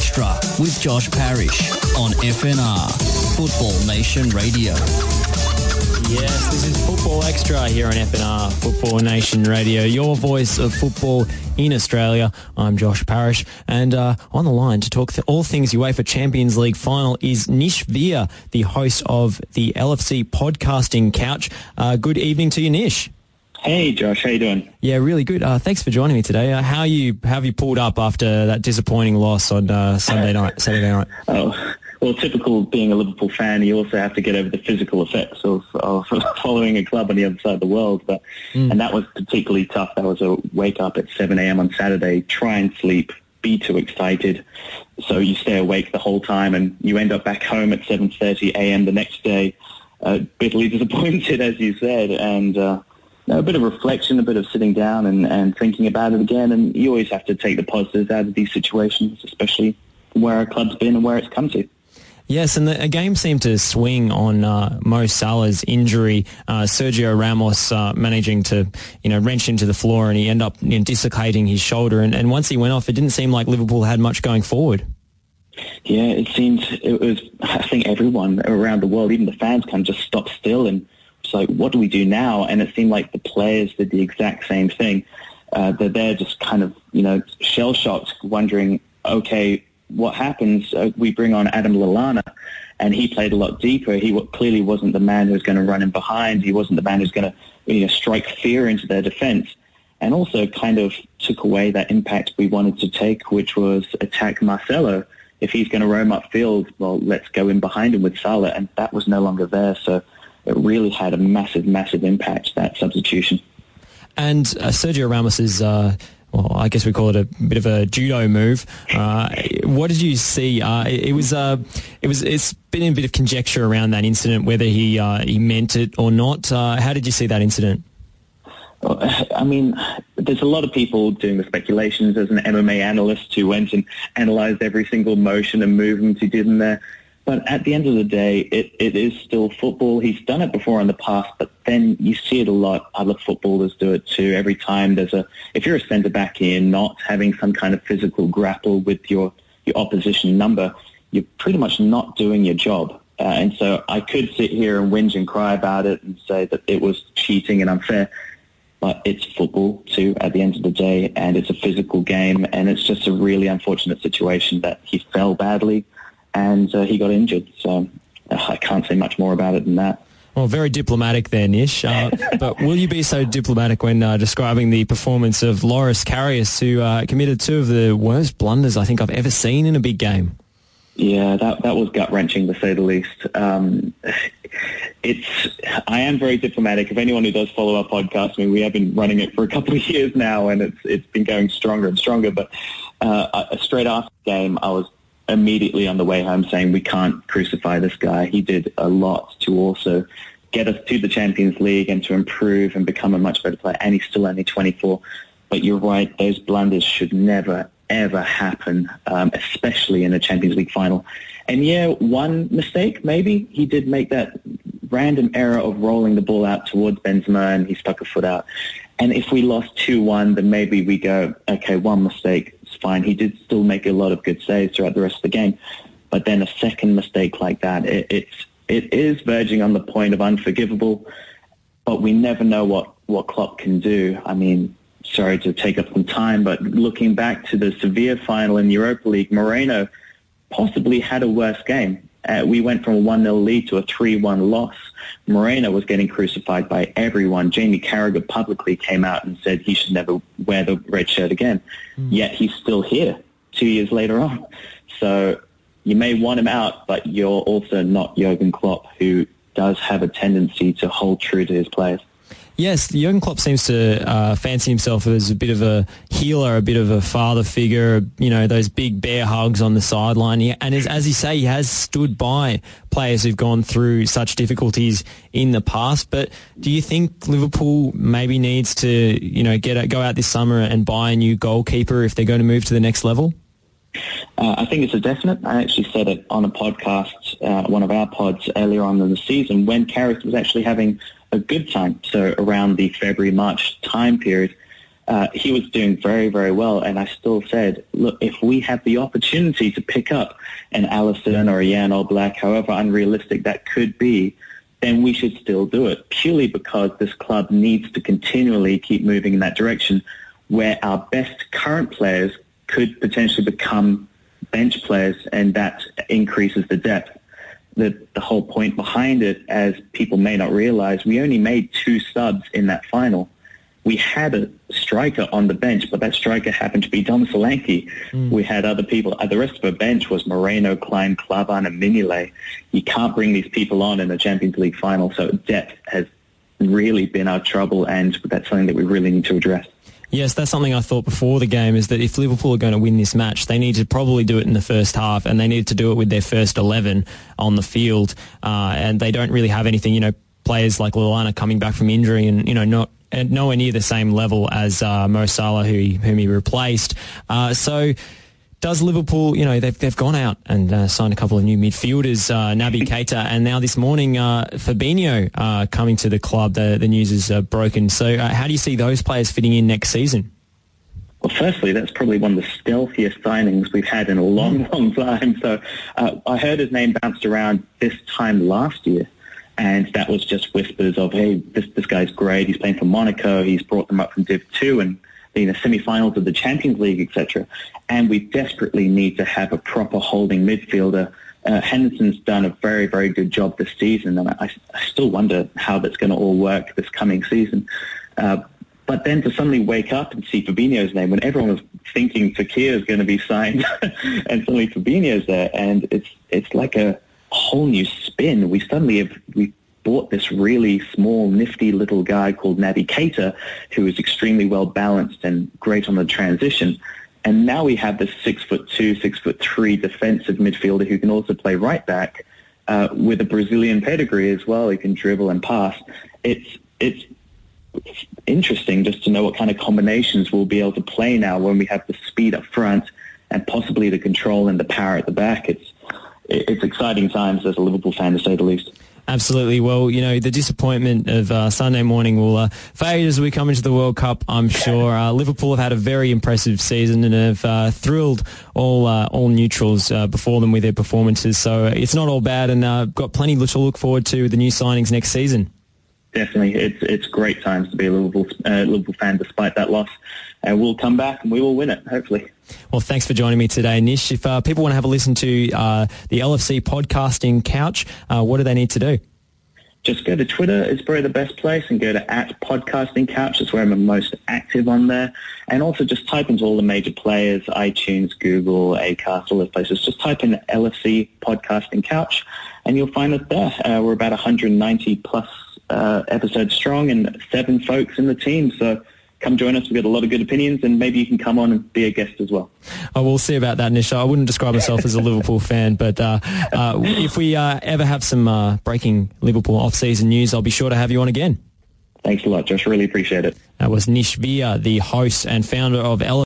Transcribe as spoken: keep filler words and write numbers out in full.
Extra with Josh Parrish on F N R, Football Nation Radio. Yes, this is Football Extra here on F N R, Football Nation Radio, your voice of football in Australia. I'm Josh Parrish, and uh, on the line to talk th- all things UEFA Champions League final is Nish Veer, the host of the L F C Podcasting Couch. Uh, good evening to you, Nish. Hey, Josh. How you doing? Yeah, really good. Uh, thanks for joining me today. Uh, how you how have you pulled up after that disappointing loss on uh, Sunday night, Saturday night? Oh. Well, typical being a Liverpool fan, you also have to get over the physical effects of, of following a club on the other side of the world. But mm. And that was particularly tough. That was a wake up at seven a.m. on Saturday, try and sleep, be too excited. So you stay awake the whole time and you end up back home at seven thirty a.m. the next day, uh, bitterly disappointed, as you said. And uh, a bit of reflection, a bit of sitting down and, and thinking about it again. And you always have to take the positives out of these situations, especially where our club's been and where it's come to. Yes, and the a game seemed to swing on uh, Mo Salah's injury. Uh, Sergio Ramos uh, managing to, you know, wrench into the floor, and he ended up, you know, dislocating his shoulder. And, and once he went off, it didn't seem like Liverpool had much going forward. Yeah, it seemed it was. I think everyone around the world, even the fans, kind of just stopped still and was like, "What do we do now?" And it seemed like the players did the exact same thing. Uh, they're there, just kind of, you know, shell shocked, wondering, okay, what happens? Uh, we bring on Adam Lallana, and he played a lot deeper. He w- clearly wasn't the man who was going to run in behind. He wasn't the man who's going to, you know, strike fear into their defence, and also kind of took away that impact we wanted to take, which was attack Marcelo. If he's going to roam upfield, well, let's go in behind him with Salah, and that was no longer there. So it really had a massive, massive impact, that substitution. And uh, Sergio Ramos's... Uh Well, I guess we call it a bit of a judo move. Uh, what did you see? Uh, it, it was, uh, it was, it's been a bit of conjecture around that incident, whether he uh, he meant it or not. Uh, how did you see that incident? Well, I mean, there's a lot of people doing the speculations. There's an M M A analyst who went and analysed every single motion and movement he did in there. But at the end of the day, it, it is still football. He's done it before in the past, but then you see it a lot. Other footballers do it too. Every time there's a, if you're a centre-back here, not having some kind of physical grapple with your, your opposition number, you're pretty much not doing your job. Uh, and so I could sit here and whinge and cry about it and say that it was cheating and unfair, but it's football too at the end of the day, and it's a physical game, and it's just a really unfortunate situation that he fell badly and uh, he got injured. So uh, I can't say much more about it than that. Well, very diplomatic there, Nish. Uh, but will you be so diplomatic when uh, describing the performance of Loris Karius, who uh, committed two of the worst blunders I think I've ever seen in a big game? Yeah, that that was gut-wrenching, to say the least. Um, it's I am very diplomatic. If anyone who does follow our podcast, I mean, we have been running it for a couple of years now, and it's it's been going stronger and stronger. But uh, straight after the game, I was immediately on the way home saying we can't crucify this guy. He did a lot to also get us to the Champions League and to improve and become a much better player, and he's still only twenty-four. But you're right, those blunders should never, ever happen, um, especially in a Champions League final. And yeah, one mistake, maybe. He did make that random error of rolling the ball out towards Benzema, and he stuck a foot out. And if we lost two one, then maybe we go, okay, one mistake, it's fine. He did still make a lot of good saves throughout the rest of the game. But then a second mistake like that, it, it's, it is verging on the point of unforgivable, but we never know what, what Klopp can do. I mean, sorry to take up some time, but looking back to the Sevilla final in Europa League, Moreno possibly had a worse game. Uh, we went from a one nil lead to a three one loss. Moreno was getting crucified by everyone. Jamie Carragher publicly came out and said he should never wear the red shirt again. Mm. Yet he's still here two years later on. So you may want him out, but you're also not Jurgen Klopp, who does have a tendency to hold true to his players. Yes, Jurgen Klopp seems to uh, fancy himself as a bit of a healer, a bit of a father figure, you know, those big bear hugs on the sideline. He, and as, as you say, he has stood by players who've gone through such difficulties in the past. But do you think Liverpool maybe needs to, you know, get go out this summer and buy a new goalkeeper if they're going to move to the next level? Uh, I think it's a definite. I actually said it on a podcast, uh, one of our pods earlier on in the season, when Karius was actually having a good time. So around the February, March time period, Uh, he was doing very, very well, and I still said, look, if we have the opportunity to pick up an Alisson or a Jan Oblak, however unrealistic that could be, then we should still do it, purely because this club needs to continually keep moving in that direction where our best current players could potentially become bench players, and that increases the depth. The, the whole point behind it, as people may not realize, we only made two subs in that final. We had a striker on the bench, but that striker happened to be Dom Solanke. Mm. We had other people. The rest of the bench was Moreno, Klein, Klavan, and Mignolet. You can't bring these people on in the Champions League final, so depth has really been our trouble, and that's something that we really need to address. Yes, that's something I thought before the game, is that if Liverpool are going to win this match, they need to probably do it in the first half, and they need to do it with their first eleven on the field. Uh, and they don't really have anything, you know, players like Lallana coming back from injury and, you know, not and nowhere near the same level as uh, Mo Salah, who he, whom he replaced. Uh, so does Liverpool, you know, they've, they've gone out and uh, signed a couple of new midfielders, uh, Naby Keita, and now this morning uh, Fabinho uh, coming to the club. The, the news is uh, broken. So uh, how do you see those players fitting in next season? Well, firstly, that's probably one of the stealthiest signings we've had in a long, long time. So uh, I heard his name bounced around this time last year. And that was just whispers of, hey, this this guy's great. He's playing for Monaco. He's brought them up from Div two and in the semi-finals of the Champions League, et cetera. And we desperately need to have a proper holding midfielder. Uh, Henderson's done a very, very good job this season, and I, I still wonder how that's going to all work this coming season. Uh, but then to suddenly wake up and see Fabinho's name when everyone was thinking Fekir is going to be signed, and suddenly Fabinho's there, and it's it's like a whole new spin. We suddenly have we bought this really small, nifty little guy called Naby Keita, who is extremely well balanced and great on the transition. And now we have this six foot two, six foot three defensive midfielder who can also play right back uh, with a Brazilian pedigree as well. He can dribble and pass. It's it's interesting just to know what kind of combinations we'll be able to play now when we have the speed up front and possibly the control and the power at the back. It's It's exciting times as a Liverpool fan, to say the least. Absolutely. Well, you know, the disappointment of uh, Sunday morning will uh, fade as we come into the World Cup, I'm sure. Uh, Liverpool have had a very impressive season and have uh, thrilled all uh, all neutrals uh, before them with their performances. So it's not all bad, and uh, got plenty to look forward to with the new signings next season. Definitely. It's it's great times to be a Liverpool, uh, Liverpool fan despite that loss. And we'll come back and we will win it, hopefully. Well, thanks for joining me today, Nish. If uh, people want to have a listen to uh, the L F C podcasting couch, uh, what do they need to do? Just go to Twitter. It's probably the best place, and go to at podcasting couch. That's where I'm most active on there. And also just type into all the major players, iTunes, Google, Acast, all those places. Just type in L F C podcasting couch and you'll find us there. Uh, we're about one hundred ninety plus uh, episodes strong and seven folks in the team. So come join us. We've got a lot of good opinions, and maybe you can come on and be a guest as well. Oh, we'll see about that, Nish. I wouldn't describe myself as a Liverpool fan, but uh, uh, if we uh, ever have some uh, breaking Liverpool off-season news, I'll be sure to have you on again. Thanks a lot, Josh. Really appreciate it. That was Nish Villa, the host and founder of L F C.